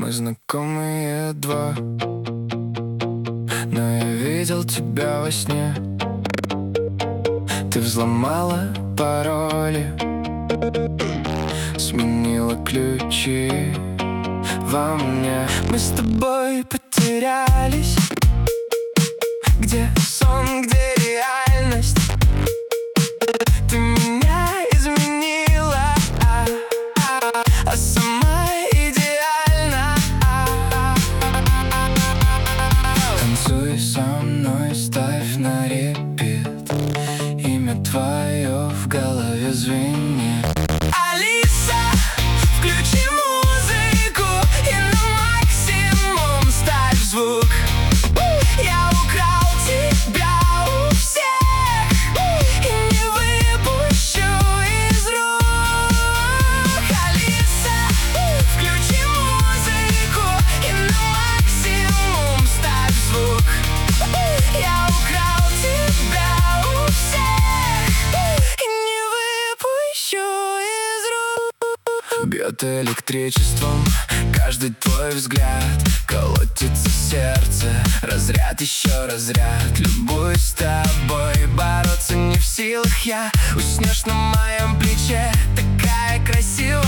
Мы знакомы едва, но я видел тебя во сне. Ты взломала пароли, сменила ключи во мне. Мы с тобой потерялись. Где сон, где реальность? Ты меня изменила, а сама идеальна. Танцуй со мной, ставь на репит. Имя твое в голове звенит. Алиса, включи музыку и на максимум ставь звук. Я украл тебя у всех и не выпущу из рук. Алиса, включи музыку и на максимум ставь звук. Я украл тебя у всех и не выпущу из рук. Бьет электричеством каждый твой взгляд, колотится сердце, разряд, еще разряд. Любуюсь тобой, бороться не в силах я. Уснешь на моем плече, такая красивая.